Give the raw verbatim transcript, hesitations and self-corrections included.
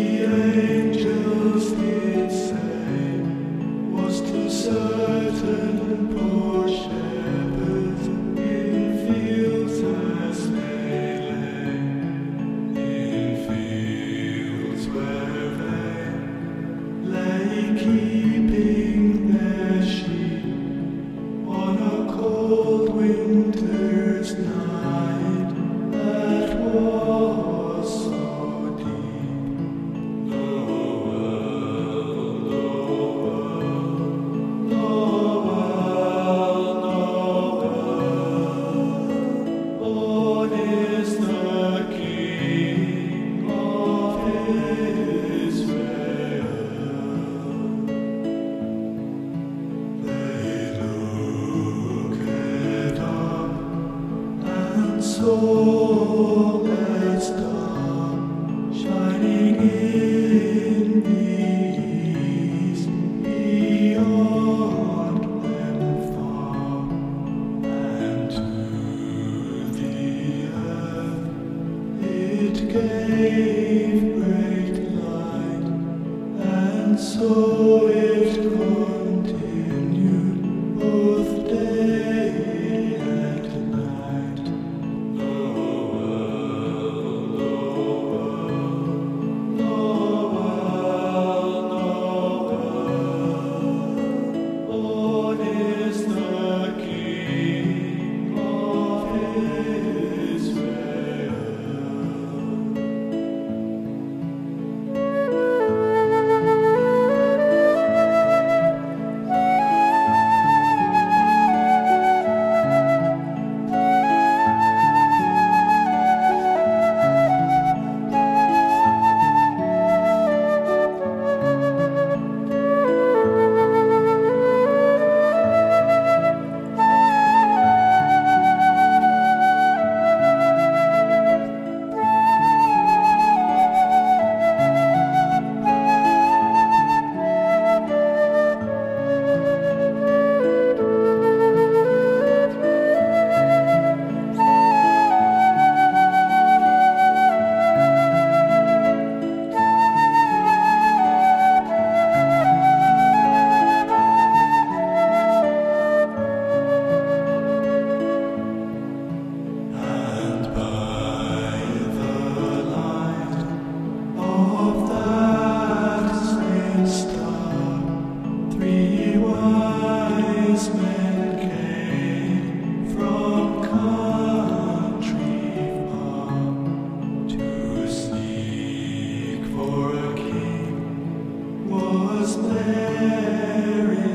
angels did say was to certain poor shepherds in fields as they lay, in fields where they lay keeping their sheep on a cold winter's night that was so deep. Noel, Noel, Noel, Noel, born is the King of Israel. They looked up and saw that star shining in the east beyond them far, and to the earth it gave great light, and so it continued both day and night. Noel, Noel, Noel, Noel, born is the King of Israel. Men came from country far to seek for a king was there.